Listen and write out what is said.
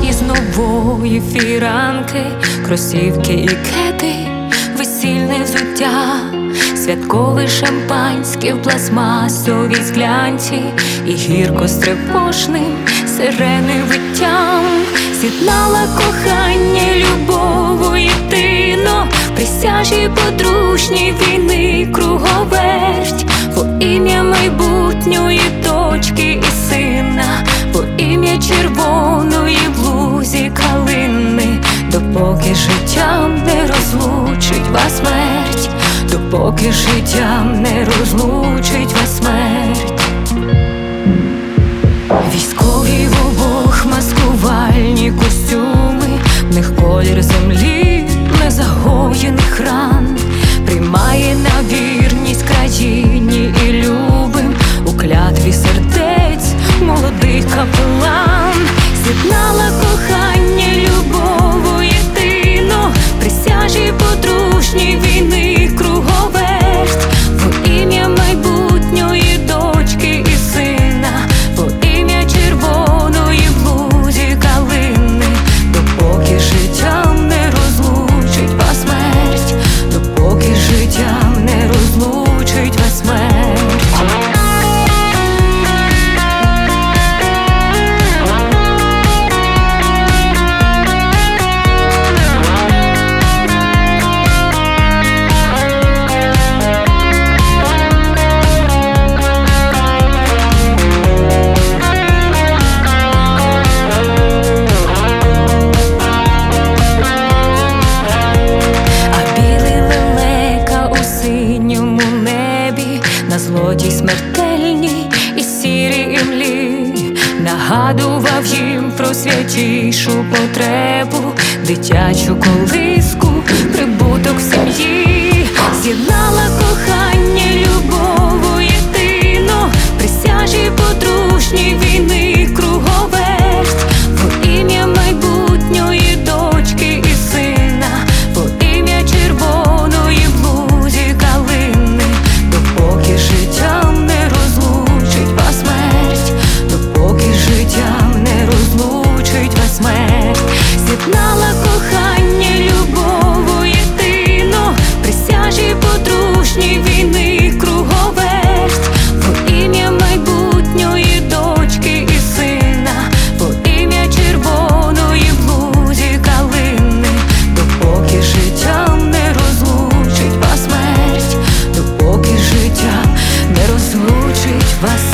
із нової фіранки, кросівки і кеди, весільне взуття, святкове шампанське в пластмасовій склянці і гірко з тривожним сирени виттям. З'єднала кохання, любов єдино, присяжі подружній війни круговерть, во ім'я майбутньої дочки і сина, во ім'я червоної в лузі калини, допоки життям не розлучить вас смерть, допоки життям не розлучить вас смерть. Військові в обох маскувальні костюми, в них колір землі, незагоєних ран, приймає на вірність країні і любим у клятві сердець молодий капелан. З'єднала кохання, любов єдино, присяжі подружній війни круговерть, во ім'я майбутньої дочки і сина, во ім'я червоної в лузі калини, допоки життям не розлучить вас смерть, допоки життям не розлучить вас смерть. На злоті смертельній і сірій імлі нагадував їм про святішу потребу, дитячу колиску, прибуток сім'ї. З'єднала кохання, любов єдино, присяжі подружній війни круговерть, во ім'я майбутньої дочки і сина, во ім'я червоної в лузі калини, допоки життям не розлучить вас смерть, допоки життям не розлучить вас смерть. З'єднала кохання, любов єдино, присяжі подружній війни круговерть, во ім'я майбутньої дочки і сина, во ім'я червоної в лузі калини, допоки життям не розлучить вас смерть, допоки життям не розлучить вас.